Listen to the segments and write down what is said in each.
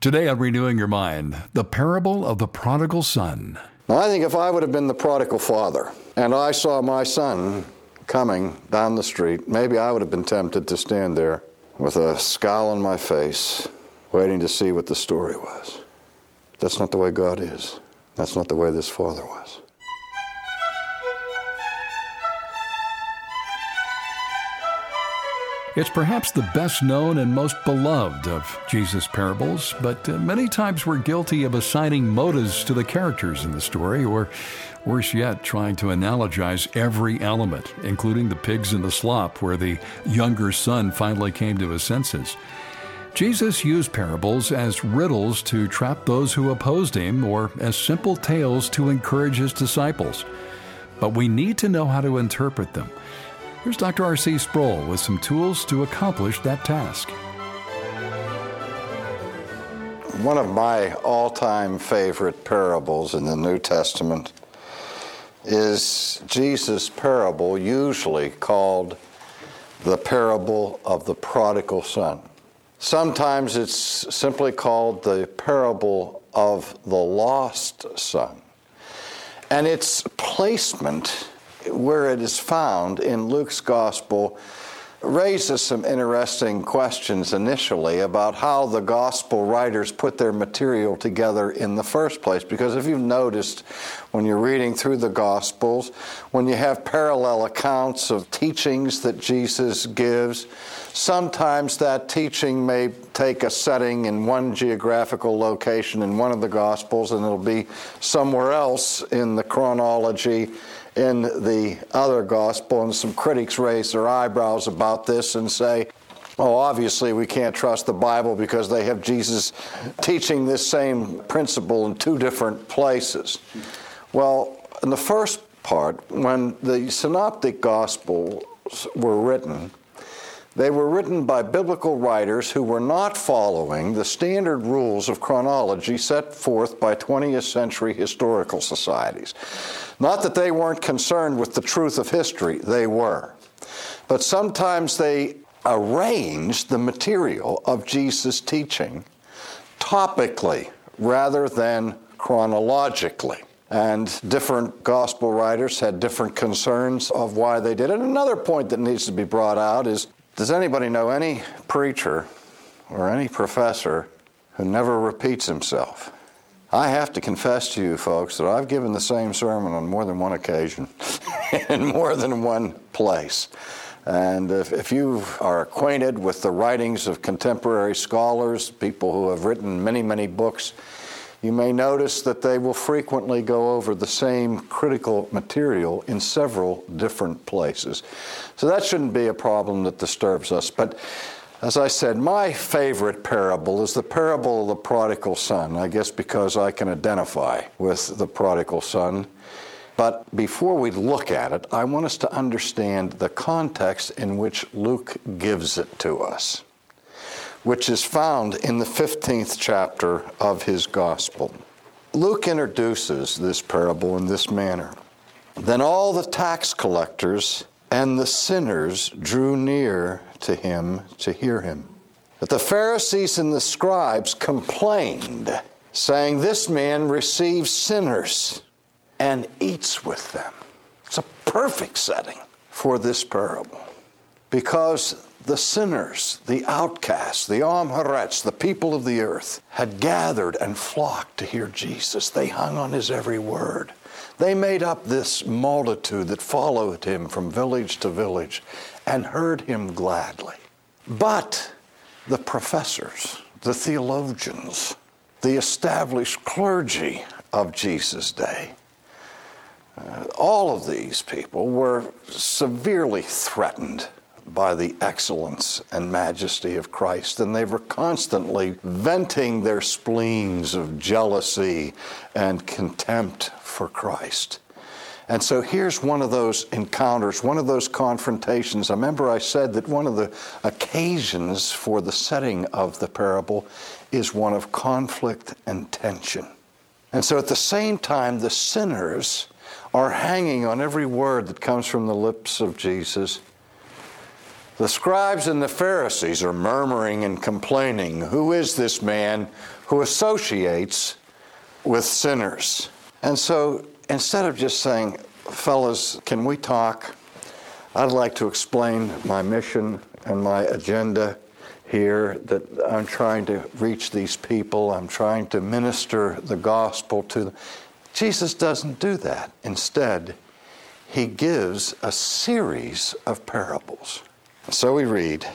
Today on Renewing Your Mind, the parable of the prodigal son. Now, I think if I would have been the prodigal father and I saw my son coming down the street, maybe I would have been tempted to stand there with a scowl on my face, waiting to see what the story was. That's not the way God is. That's not the way this father was. It's perhaps the best known and most beloved of Jesus' parables, but many times we're guilty of assigning motives to the characters in the story, or worse yet, trying to analogize every element, including the pigs and the slop, where the younger son finally came to his senses. Jesus used parables as riddles to trap those who opposed him, or as simple tales to encourage his disciples. But we need to know how to interpret them. Here's Dr. R.C. Sproul with some tools to accomplish that task. One of my all-time favorite parables in the New Testament is Jesus' parable, usually called the parable of the prodigal son. Sometimes it's simply called the parable of the lost son. And its placement where it is found in Luke's gospel raises some interesting questions initially about how the gospel writers put their material together in the first place. Because if you've noticed when you're reading through the gospels, when you have parallel accounts of teachings that Jesus gives, sometimes that teaching may take a setting in one geographical location in one of the gospels, and it'll be somewhere else in the chronology in the other gospel, and some critics raise their eyebrows about this and say, oh, obviously we can't trust the Bible because they have Jesus teaching this same principle in two different places. Well, in the first part, when the synoptic gospels were written, they were written by biblical writers who were not following the standard rules of chronology set forth by 20th century historical societies. Not that they weren't concerned with the truth of history, they were. But sometimes they arranged the material of Jesus' teaching topically rather than chronologically. And different gospel writers had different concerns of why they did it. And another point that needs to be brought out is, does anybody know any preacher or any professor who never repeats himself? I have to confess to you folks that I've given the same sermon on more than one occasion in more than one place. And if you are acquainted with the writings of contemporary scholars, people who have written many, many books, you may notice that they will frequently go over the same critical material in several different places. So that shouldn't be a problem that disturbs us. But as I said, my favorite parable is the parable of the prodigal son, I guess because I can identify with the prodigal son. But before we look at it, I want us to understand the context in which Luke gives it to us, which is found in the 15th chapter of his gospel. Luke introduces this parable in this manner. Then all the tax collectors and the sinners drew near to him to hear him. But the Pharisees and the scribes complained, saying, "This man receives sinners and eats with them." It's a perfect setting for this parable, because the sinners, the outcasts, the Amharetz, the people of the earth, had gathered and flocked to hear Jesus. They hung on his every word. They made up this multitude that followed him from village to village and heard him gladly. But the professors, the theologians, the established clergy of Jesus' day, all of these people were severely threatened by the excellence and majesty of Christ, and they were constantly venting their spleens of jealousy and contempt for Christ. And so here's one of those encounters, one of those confrontations. I remember I said that one of the occasions for the setting of the parable is one of conflict and tension. And so at the same time, the sinners are hanging on every word that comes from the lips of Jesus. The scribes and the Pharisees are murmuring and complaining. Who is this man who associates with sinners? And so instead of just saying, fellas, can we talk? I'd like to explain my mission and my agenda here, that I'm trying to reach these people. I'm trying to minister the gospel to them. Jesus doesn't do that. Instead, he gives a series of parables. So we read,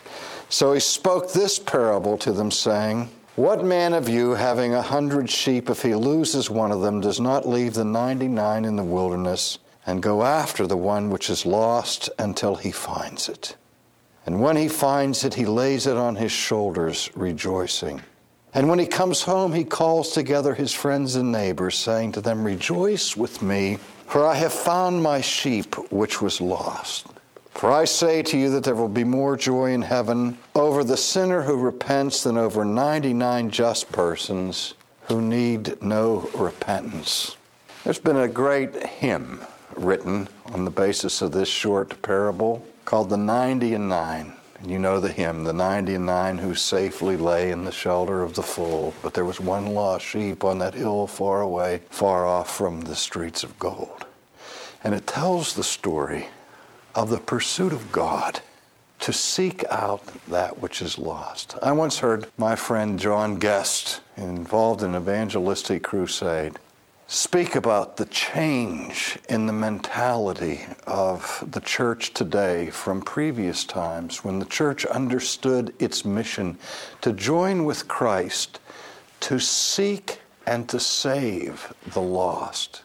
"So he spoke this parable to them, saying, What man of you, having 100 sheep, if he loses one of them, does not leave the 99 in the wilderness and go after the one which is lost until he finds it? And when he finds it, he lays it on his shoulders, rejoicing. And when he comes home, he calls together his friends and neighbors, saying to them, Rejoice with me, for I have found my sheep which was lost. For I say to you that there will be more joy in heaven over the sinner who repents than over 99 just persons who need no repentance." There's been a great hymn written on the basis of this short parable called the 90 and 9. And you know the hymn, the 90 and 9 who safely lay in the shelter of the fold, but there was one lost sheep on that hill far away, far off from the streets of gold. And it tells the story of the pursuit of God to seek out that which is lost. I once heard my friend John Guest, involved in an evangelistic crusade, speak about the change in the mentality of the church today from previous times when the church understood its mission to join with Christ to seek and to save the lost.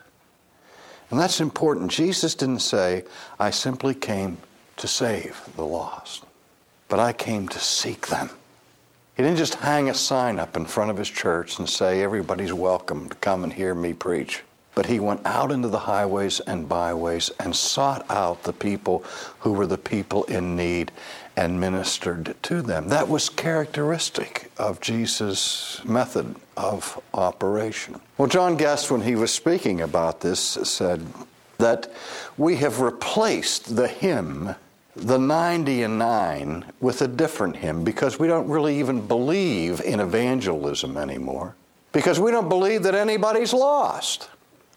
And that's important. Jesus didn't say, I simply came to save the lost, but I came to seek them. He didn't just hang a sign up in front of his church and say, everybody's welcome to come and hear me preach. But he went out into the highways and byways and sought out the people who were the people in need and ministered to them. That was characteristic of Jesus' method of operation. Well, John Guest, when he was speaking about this, said that we have replaced the hymn, the 90 and 9, with a different hymn because we don't really even believe in evangelism anymore, because we don't believe that anybody's lost.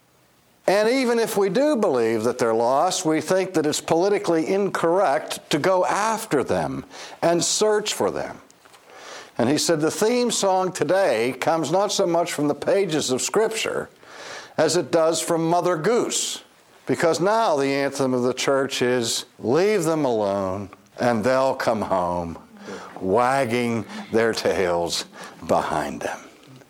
And even if we do believe that they're lost, we think that it's politically incorrect to go after them and search for them. And he said the theme song today comes not so much from the pages of Scripture as it does from Mother Goose. Because now the anthem of the church is, leave them alone and they'll come home, wagging their tails behind them.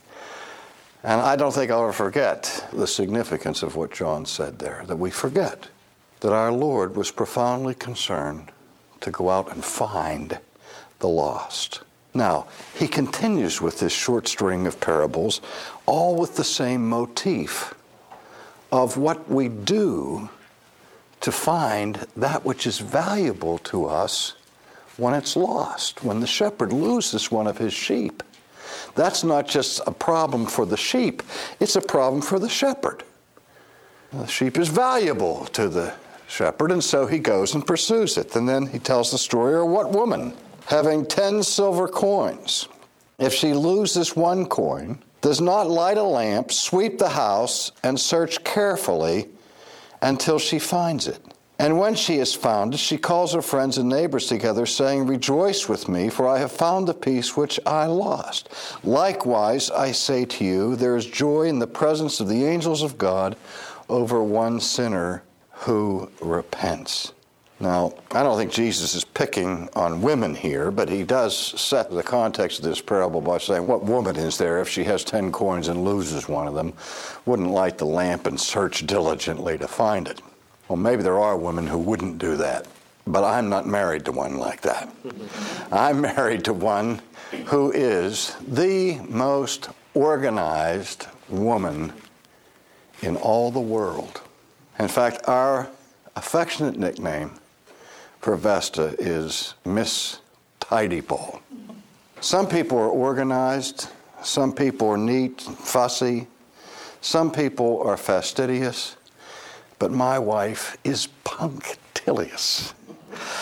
And I don't think I'll ever forget the significance of what John said there, that we forget that our Lord was profoundly concerned to go out and find the lost. Now, he continues with this short string of parables, all with the same motif of what we do to find that which is valuable to us when it's lost, when the shepherd loses one of his sheep. That's not just a problem for the sheep, it's a problem for the shepherd. The sheep is valuable to the shepherd, and so he goes and pursues it. And then he tells the story, or what woman, having 10 silver coins, if she loses one coin, does not light a lamp, sweep the house, and search carefully until she finds it? And when she has found it, she calls her friends and neighbors together, saying, Rejoice with me, for I have found the piece which I lost. Likewise, I say to you, there is joy in the presence of the angels of God over one sinner who repents. Now, I don't think Jesus is picking on women here, but he does set the context of this parable by saying, what woman is there if she has 10 coins and loses one of them, wouldn't light the lamp and search diligently to find it? Well, maybe there are women who wouldn't do that, but I'm not married to one like that. I'm married to one who is the most organized woman in all the world. In fact, our affectionate nickname for Vesta is Miss Tidy-Ball. Some people are organized, some people are neat, fussy, some people are fastidious, but my wife is punctilious.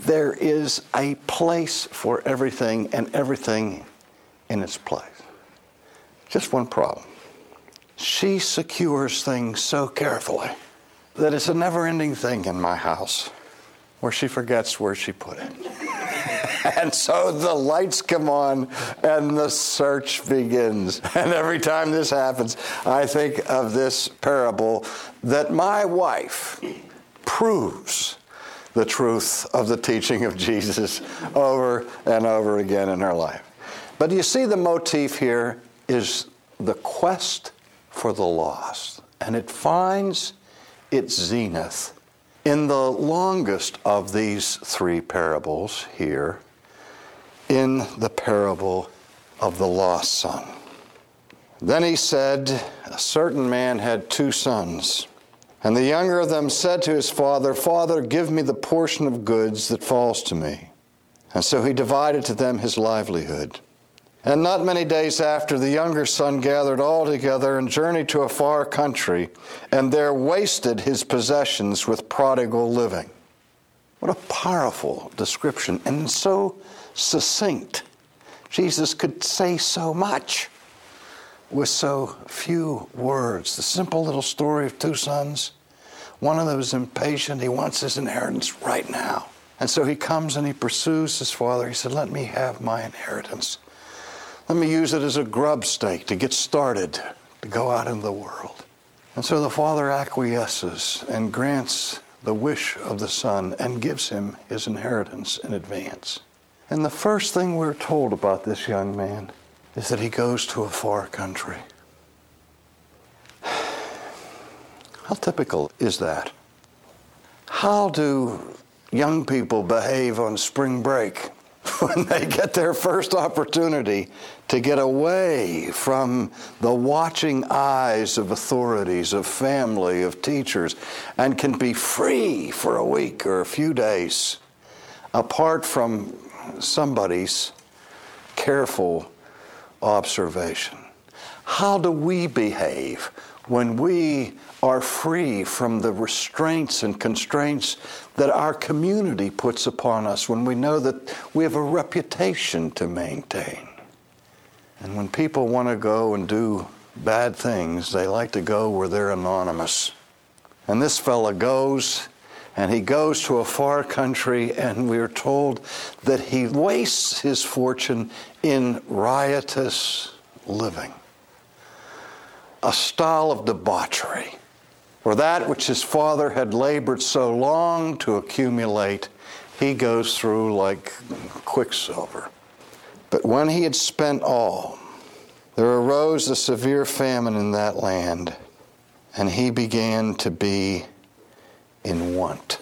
there is a place for everything and everything in its place. Just one problem. She secures things so carefully that it's a never-ending thing in my house where she forgets where she put it. And so the lights come on and the search begins. And every time this happens, I think of this parable that my wife proves the truth of the teaching of Jesus over and over again in her life. But you see, the motif here is the quest for the lost. And it finds its zenith in the longest of these three parables here, in the parable of the lost son. Then he said, a certain man had 2 sons. And the younger of them said to his father, Father, give me the portion of goods that falls to me. And so he divided to them his livelihood. And not many days after, the younger son gathered all together and journeyed to a far country, and there wasted his possessions with prodigal living. What a powerful description, and so succinct. Jesus could say so much with so few words. The simple little story of 2 sons. One of them is impatient. He wants his inheritance right now. And so he comes and he pursues his father. He said, let me have my inheritance. Let me use it as a grub stake to get started, to go out in the world. And so the father acquiesces and grants the wish of the son and gives him his inheritance in advance. And the first thing we're told about this young man is that he goes to a far country. How typical is that? How do young people behave on spring break when they get their first opportunity to get away from the watching eyes of authorities, of family, of teachers, and can be free for a week or a few days apart from somebody's careful observation? How do we behave when we are free from the restraints and constraints that our community puts upon us, when we know that we have a reputation to maintain? And when people want to go and do bad things, they like to go where they're anonymous. And this fella goes, and he goes to a far country, and we're told that he wastes his fortune in riotous living. A style of debauchery, where that which his father had labored so long to accumulate, he goes through like quicksilver. But when he had spent all, there arose a severe famine in that land, and he began to be in want.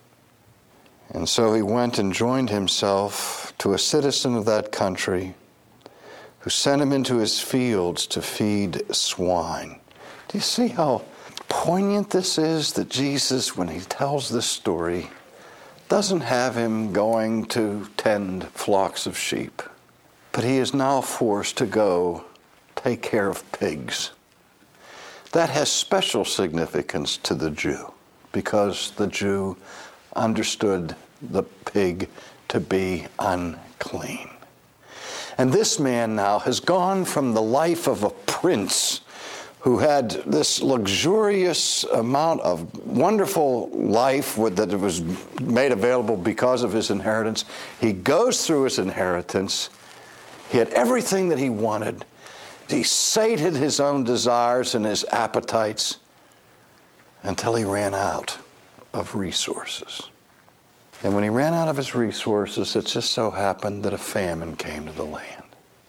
And so he went and joined himself to a citizen of that country, who sent him into his fields to feed swine. Do you see how poignant this is, that Jesus, when he tells this story, doesn't have him going to tend flocks of sheep, but he is now forced to go take care of pigs. That has special significance to the Jew, because the Jew understood the pig to be unclean. And this man now has gone from the life of a prince who had this luxurious amount of wonderful life that was made available because of his inheritance. He goes through his inheritance. He had everything that he wanted. He sated his own desires and his appetites until he ran out of resources. And when he ran out of his resources, it just so happened that a famine came to the land.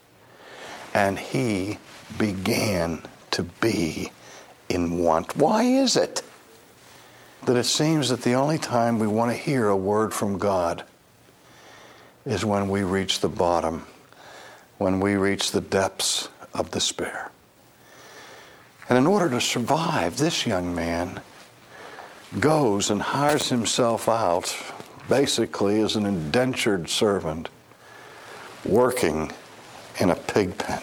And he began to be in want. Why is it that it seems that the only time we want to hear a word from God is when we reach the bottom, when we reach the depths of despair? And in order to survive, this young man goes and hires himself out basically as an indentured servant working in a pig pen.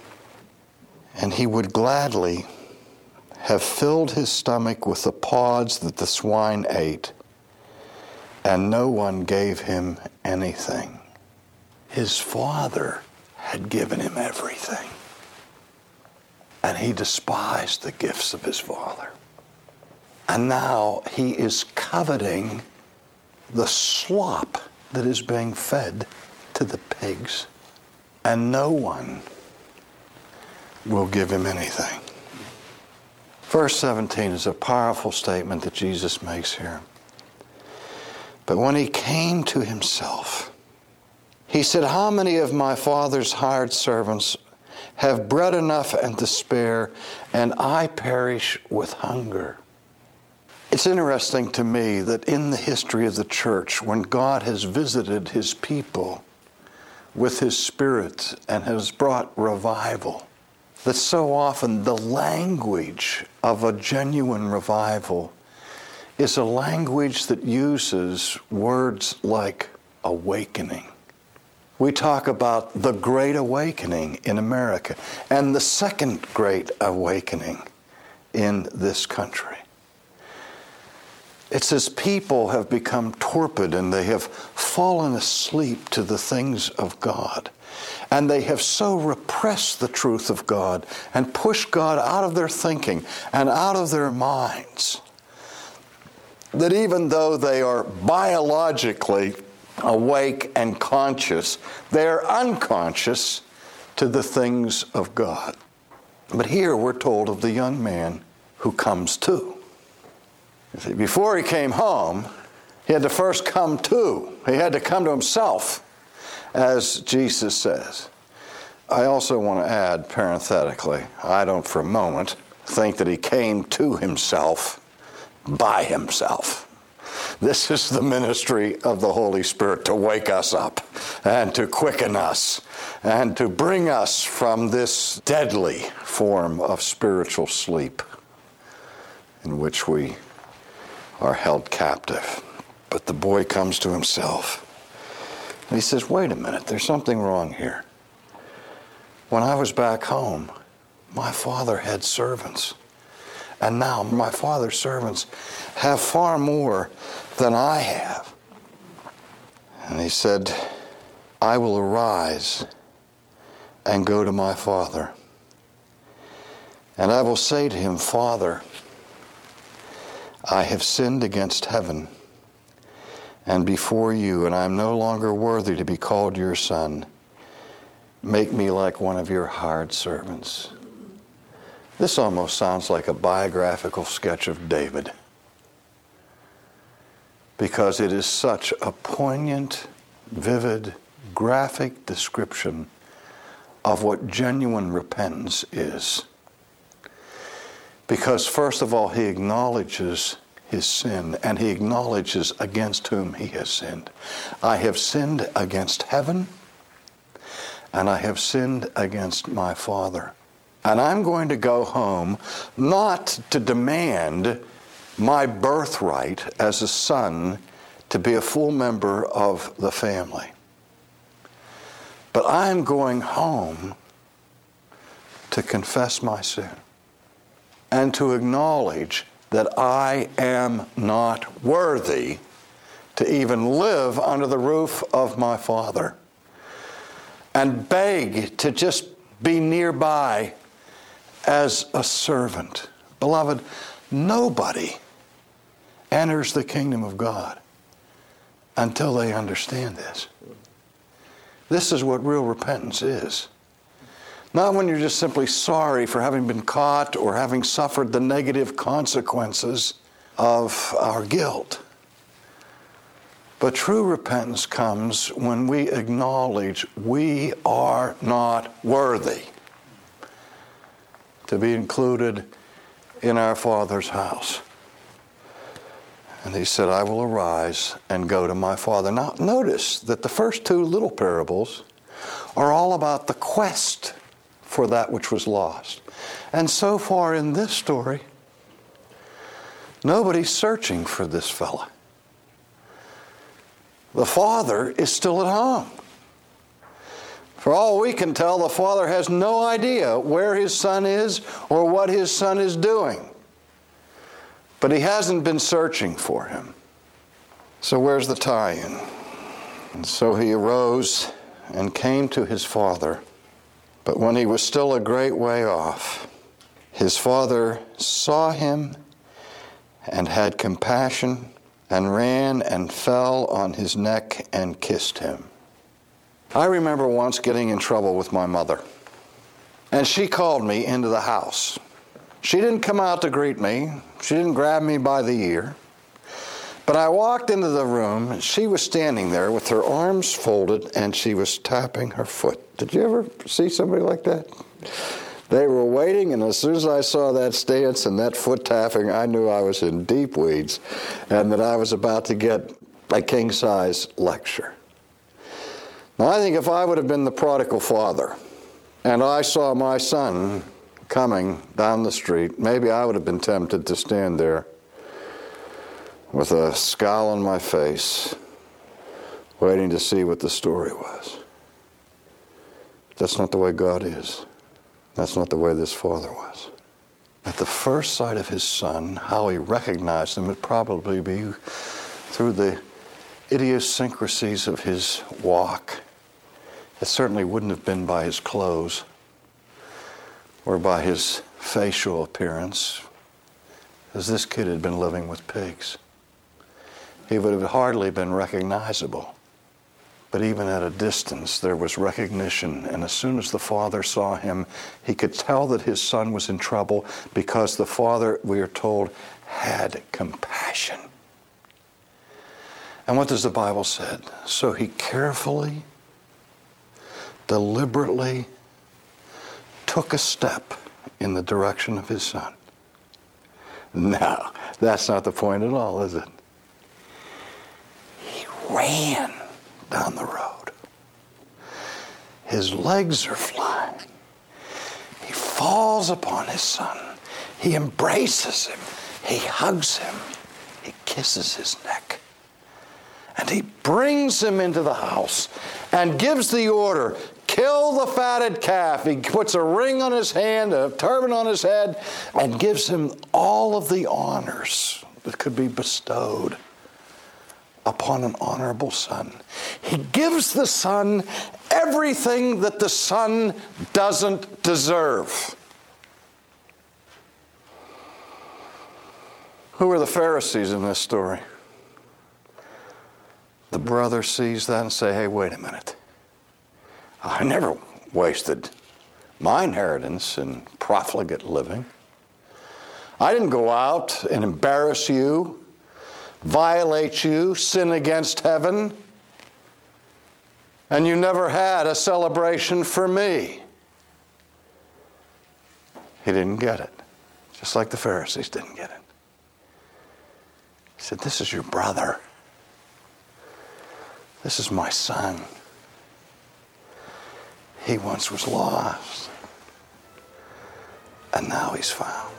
And he would gladly have filled his stomach with the pods that the swine ate and no one gave him anything. His father had given him everything, and he despised the gifts of his father. And now he is coveting the slop that is being fed to the pigs, and no one will give him anything. Verse 17 is a powerful statement that Jesus makes here. But when he came to himself, he said, "How many of my father's hired servants have bread enough and to spare, and I perish with hunger?" It's interesting to me that in the history of the church, when God has visited his people with his Spirit and has brought revival, that so often the language of a genuine revival is a language that uses words like awakening. We talk about the Great Awakening in America and the Second Great Awakening in this country. It's as people have become torpid and they have fallen asleep to the things of God. And they have so repressed the truth of God and pushed God out of their thinking and out of their minds that even though they are biologically awake and conscious, they are unconscious to the things of God. But here we're told of the young man who comes to. You see, before he came home, he had to first come to. He had to come to himself, as Jesus says. I also want to add, parenthetically, I don't for a moment think that he came to himself by himself. This is the ministry of the Holy Spirit to wake us up and to quicken us and to bring us from this deadly form of spiritual sleep in which we are held captive. But the boy comes to himself and he says, "Wait a minute, there's something wrong here. When I was back home, my father had servants. And now my father's servants have far more than I have." And he said, "I will arise and go to my father. And I will say to him, Father, I have sinned against heaven and before you, and I am no longer worthy to be called your son. Make me like one of your hired servants." This almost sounds like a biographical sketch of David, because it is such a poignant, vivid, graphic description of what genuine repentance is. Because first of all, he acknowledges his sin, and he acknowledges against whom he has sinned. "I have sinned against heaven, and I have sinned against my father. And I'm going to go home not to demand my birthright as a son to be a full member of the family, but I'm going home to confess my sin and to acknowledge that I am not worthy to even live under the roof of my father, and beg to just be nearby as a servant." Beloved, nobody enters the kingdom of God until they understand this. This is what real repentance is. Not when you're just simply sorry for having been caught or having suffered the negative consequences of our guilt. But true repentance comes when we acknowledge we are not worthy to be included in our Father's house. And he said, "I will arise and go to my father." Now, notice that the first two little parables are all about the quest for that which was lost. And so far in this story, nobody's searching for this fella. The father is still at home. For all we can tell, the father has no idea where his son is or what his son is doing. But he hasn't been searching for him. So where's the tie-in? And so he arose and came to his father. But when he was still a great way off, his father saw him and had compassion and ran and fell on his neck and kissed him. I remember once getting in trouble with my mother, and she called me into the house. She didn't come out to greet me. She didn't grab me by the ear. But I walked into the room, and she was standing there with her arms folded, and she was tapping her foot. Did you ever see somebody like that? They were waiting, and as soon as I saw that stance and that foot tapping, I knew I was in deep weeds and that I was about to get a king-size lecture. Now, I think if I would have been the prodigal father and I saw my son coming down the street, maybe I would have been tempted to stand there with a scowl on my face, waiting to see what the story was. That's not the way God is. That's not the way this father was. At the first sight of his son, how he recognized him would probably be through the idiosyncrasies of his walk. It certainly wouldn't have been by his clothes or by his facial appearance, as this kid had been living with pigs. He would have hardly been recognizable. But even at a distance, there was recognition. And as soon as the father saw him, he could tell that his son was in trouble because the father, we are told, had compassion. And what does the Bible say? So he carefully, deliberately took a step in the direction of his son. No, that's not the point at all, is it? He ran down the road. His legs are flying. He falls upon his son. He embraces him. He hugs him. He kisses his neck. And he brings him into the house and gives the order, kill the fatted calf. He puts a ring on his hand, a turban on his head, and gives him all of the honors that could be bestowed upon an honorable son. He gives the son everything that the son doesn't deserve. Who are the Pharisees in this story? The brother sees that and say, hey, wait a minute. I never wasted my inheritance in profligate living. I didn't go out and embarrass you, violate you, sin against heaven, and you never had a celebration for me. He didn't get it, just like the Pharisees didn't get it. He said, this is your brother. This is my son. He once was lost, and now he's found.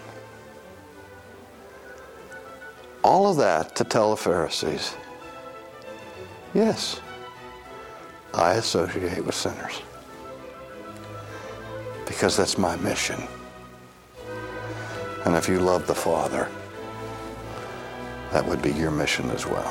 All of that to tell the Pharisees, yes, I associate with sinners because that's my mission. And if you love the Father, that would be your mission as well.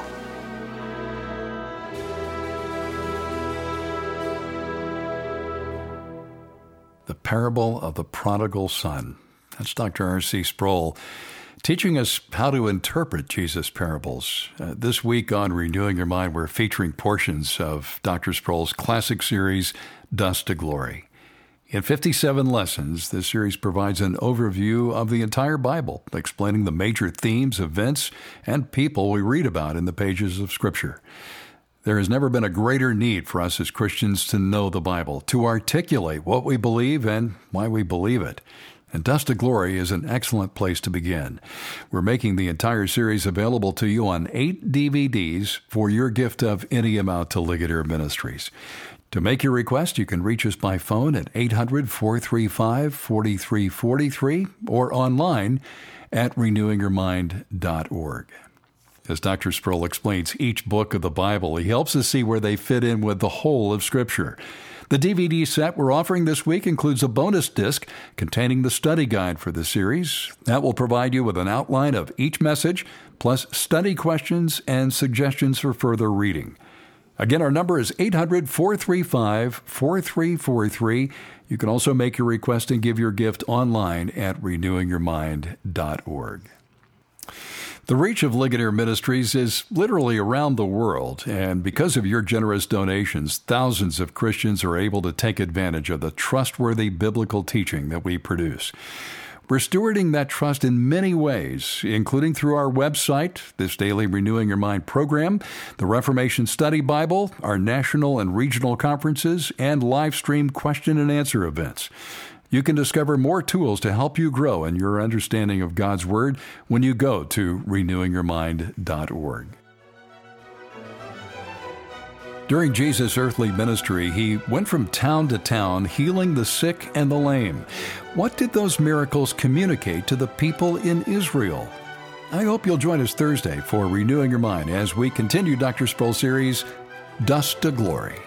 The Parable of the Prodigal Son. That's Dr. R.C. Sproul teaching us how to interpret Jesus' parables. This week on Renewing Your Mind, we're featuring portions of Dr. Sproul's classic series, Dust to Glory. In 57 lessons, this series provides an overview of the entire Bible, explaining the major themes, events, and people we read about in the pages of Scripture. There has never been a greater need for us as Christians to know the Bible, to articulate what we believe and why we believe it. And Dust to Glory is an excellent place to begin. We're making the entire series available to you on 8 DVDs for your gift of any amount to Ligonier Ministries. To make your request, you can reach us by phone at 800-435-4343 or online at renewingyourmind.org. As Dr. Sproul explains each book of the Bible, he helps us see where they fit in with the whole of Scripture. The DVD set we're offering this week includes a bonus disc containing the study guide for the series. That will provide you with an outline of each message, plus study questions and suggestions for further reading. Again, our number is 800-435-4343. You can also make your request and give your gift online at renewingyourmind.org. The reach of Ligonier Ministries is literally around the world, and because of your generous donations, thousands of Christians are able to take advantage of the trustworthy biblical teaching that we produce. We're stewarding that trust in many ways, including through our website, this daily Renewing Your Mind program, the Reformation Study Bible, our national and regional conferences, and live stream question and answer events. You can discover more tools to help you grow in your understanding of God's Word when you go to renewingyourmind.org. During Jesus' earthly ministry, he went from town to town healing the sick and the lame. What did those miracles communicate to the people in Israel? I hope you'll join us Thursday for Renewing Your Mind as we continue Dr. Sproul's series, Dust to Glory.